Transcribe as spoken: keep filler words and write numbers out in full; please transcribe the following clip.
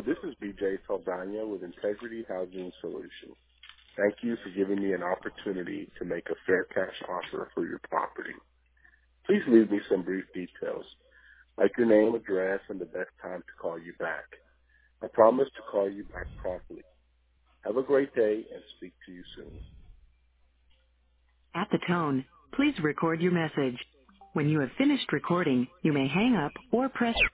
this is B J Saldana with Integrity Housing Solutions. Thank you for giving me an opportunity to make a fair cash offer for your property. Please leave me some brief details, like your name, address, and the best time to call you back. I promise to call you back promptly. Have a great day and speak to you soon. At the tone, please record your message. When you have finished recording, you may hang up or press